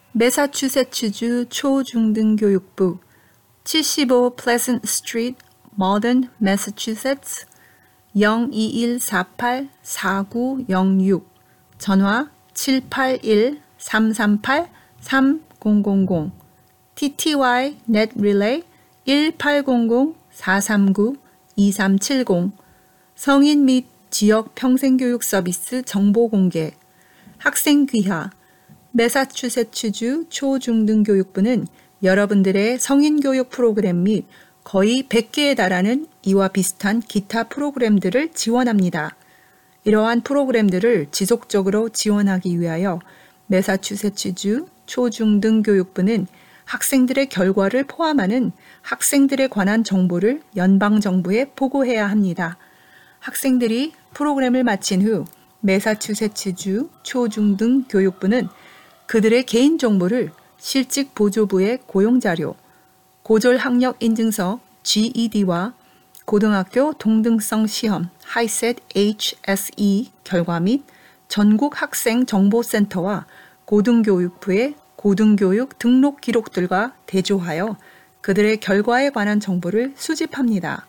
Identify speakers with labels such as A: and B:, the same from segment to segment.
A: 매사추세츠주 초중등교육부 75 Pleasant Street, Malden, Massachusetts 02148-4906 전화 781-338-3000 TTY Net Relay 1800-439-2370 성인 및 지역 평생교육 서비스 정보 공개 학생 귀하 매사추세츠주 초중등교육부는 여러분들의 성인교육 프로그램 및 거의 100개에 달하는 이와 비슷한 기타 프로그램들을 지원합니다. 이러한 프로그램들을 지속적으로 지원하기 위하여 매사추세츠주 초중등교육부는 학생들의 결과를 포함하는 학생들에 관한 정보를 연방정부에 보고해야 합니다. 학생들이 프로그램을 마친 후 매사추세츠주 초중등교육부는 그들의 개인정보를 실직보조부의 고용자료, 고졸학력 인증서 GED와 고등학교 동등성 시험 HiSET HSE 결과 및 전국학생정보센터와 고등교육부의 고등교육 등록 기록들과 대조하여 그들의 결과에 관한 정보를 수집합니다.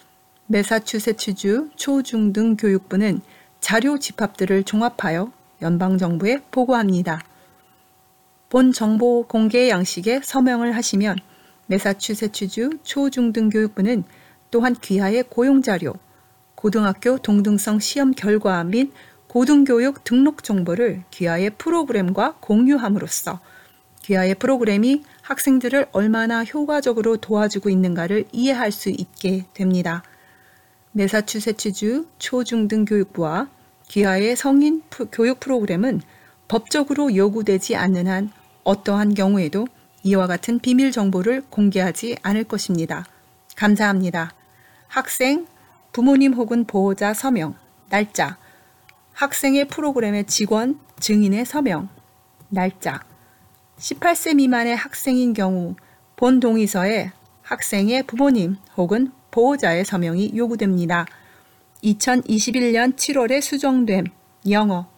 A: 매사추세츠주 초중등교육부는 자료 집합들을 종합하여 연방정부에 보고합니다. 본 정보 공개 양식에 서명을 하시면 매사추세츠주 초중등교육부는 또한 귀하의 고용자료, 고등학교 동등성 시험 결과 및 고등교육 등록 정보를 귀하의 프로그램과 공유함으로써 귀하의 프로그램이 학생들을 얼마나 효과적으로 도와주고 있는가를 이해할 수 있게 됩니다. 매사추세츠주 초중등교육부와 귀하의 성인 교육 프로그램은 법적으로 요구되지 않는 한 어떠한 경우에도 이와 같은 비밀 정보를 공개하지 않을 것입니다. 감사합니다. 학생, 부모님 혹은 보호자 서명, 날짜, 학생의 프로그램의 직원, 증인의 서명, 날짜, 18세 미만의 학생인 경우 본 동의서에 학생의 부모님 혹은 보호자의 서명이 요구됩니다. 2021년 7월에 수정된 영어,